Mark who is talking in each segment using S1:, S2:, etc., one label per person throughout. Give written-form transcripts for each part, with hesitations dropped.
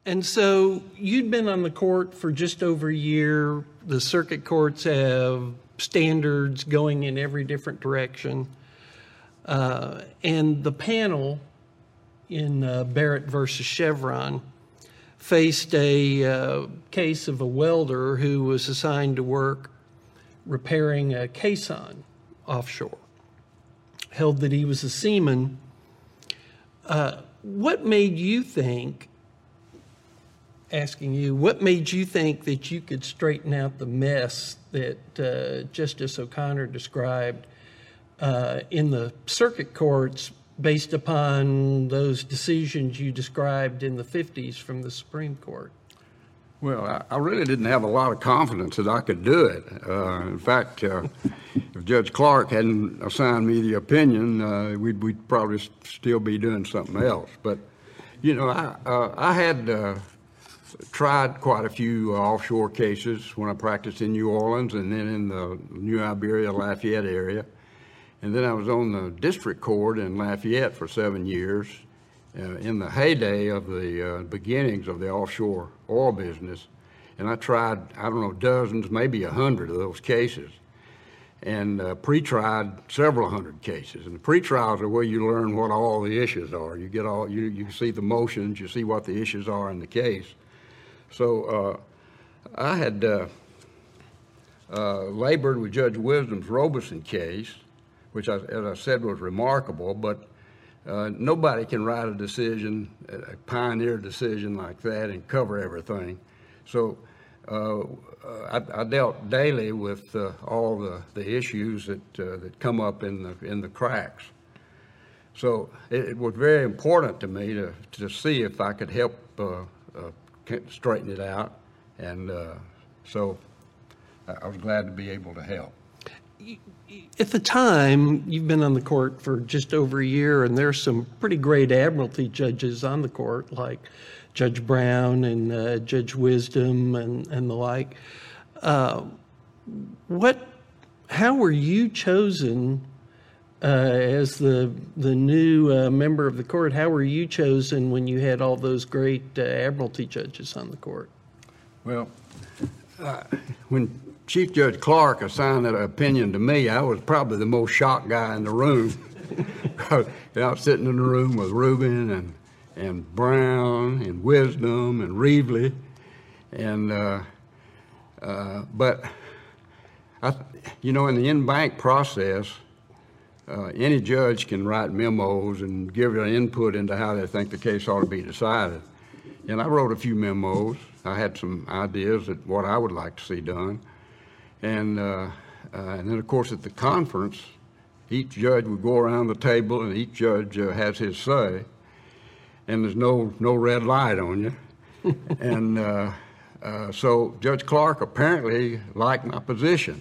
S1: And so you'd been on the court for just over a year. The circuit courts have standards going in every different direction. And the panel in Barrett versus Chevron faced a case of a welder who was assigned to work repairing a caisson offshore, held that he was a seaman. What made you think that you could straighten out the mess that Justice O'Connor described in the circuit courts based upon those decisions you described in the 50s from the Supreme Court?
S2: Well, I really didn't have a lot of confidence that I could do it. In fact, if Judge Clark hadn't assigned me the opinion, we'd probably still be doing something else. But, you know, I had tried quite a few offshore cases when I practiced in New Orleans and then in the New Iberia, Lafayette area. And then I was on the district court in Lafayette for 7 years in the heyday of the beginnings of the offshore oil business. And I tried, I don't know, dozens, maybe 100 of those cases, and pre-tried several hundred cases. And the pre-trials are where you learn what all the issues are. You get all, you see the motions, you see what the issues are in the case. So I had labored with Judge Wisdom's Robeson case, which, as I said, was remarkable, but nobody can write a decision, a pioneer decision like that, and cover everything. So I dealt daily with all the issues that come up in the cracks. So it was very important to me to see if I could help straighten it out, and so I was glad to be able to help.
S1: At the time, you've been on the court for just over a year, and there's some pretty great admiralty judges on the court, like Judge Brown and Judge Wisdom and the like. How were you chosen as the new member of the court? How were you chosen when you had all those great admiralty judges on the court?
S2: Well, when Chief Judge Clark assigned that opinion to me, I was probably the most shocked guy in the room. I was sitting in the room with Rubin and Brown and Wisdom and Reevely, and but in the in-bank process, any judge can write memos and give an input into how they think the case ought to be decided. And I wrote a few memos. I had some ideas of what I would like to see done. And then, of course, at the conference, each judge would go around the table, and each judge has his say, and there's no red light on you. And so Judge Clark apparently liked my position.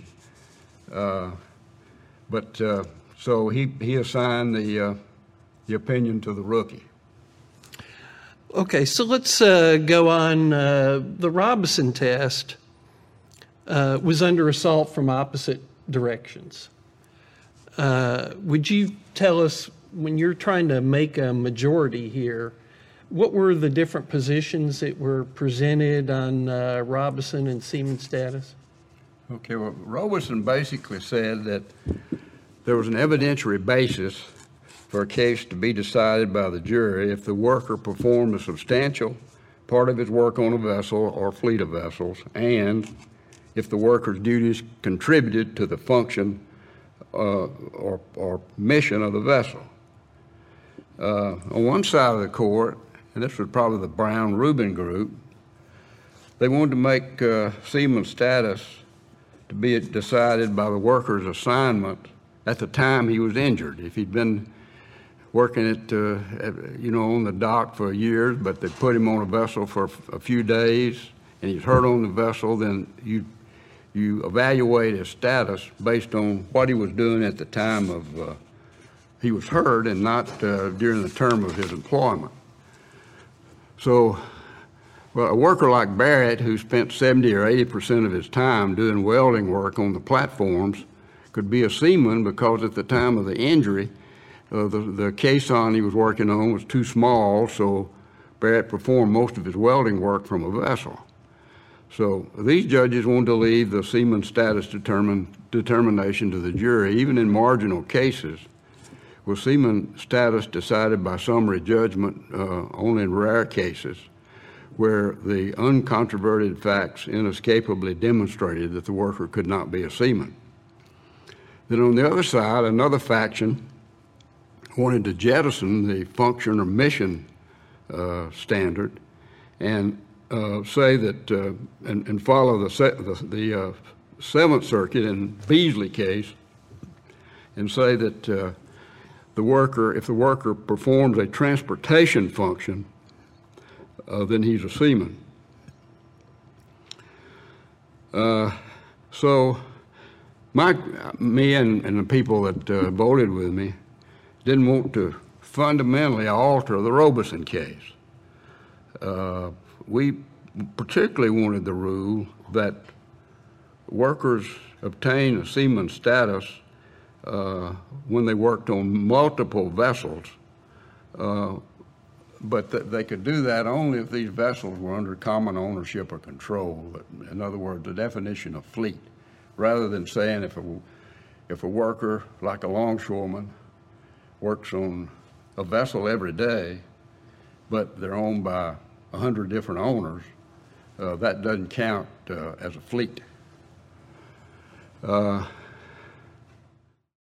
S2: So he assigned the opinion to the rookie.
S1: Okay, so let's go on. The Robeson test was under assault from opposite directions. Would you tell us, when you're trying to make a majority here, what were the different positions that were presented on Robeson and seaman status?
S2: Okay, well, Robeson basically said that there was an evidentiary basis for a case to be decided by the jury if the worker performed a substantial part of his work on a vessel or fleet of vessels, and if the worker's duties contributed to the function or mission of the vessel. On one side of the court, and this was probably the Brown-Rubin group, they wanted to make seaman status to be decided by the worker's assignment at the time he was injured. If he'd been working on the dock for years, but they put him on a vessel for a few days, and he's hurt on the vessel, then you evaluate his status based on what he was doing at the time of he was hurt, and not during the term of his employment. So, well, a worker like Barrett, who spent 70 or 80% of his time doing welding work on the platforms, could be a seaman because at the time of the injury, the caisson he was working on was too small, so Barrett performed most of his welding work from a vessel. So these judges wanted to leave the seaman status determination to the jury, even in marginal cases, with seaman status decided by summary judgment only in rare cases, where the uncontroverted facts inescapably demonstrated that the worker could not be a seaman. Then on the other side, another faction wanted to jettison the function or mission standard and say that and follow the Seventh Circuit in Beasley case and say that the worker, if the worker performs a transportation function, then he's a seaman. So me and the people that voted with me didn't want to fundamentally alter the Robeson case. We particularly wanted the rule that workers obtain a seaman status when they worked on multiple vessels, but they could do that only if these vessels were under common ownership or control. In other words, the definition of fleet, rather than saying if a worker, like a longshoreman, works on a vessel every day, but they're owned by 100 different owners, that doesn't count as a fleet.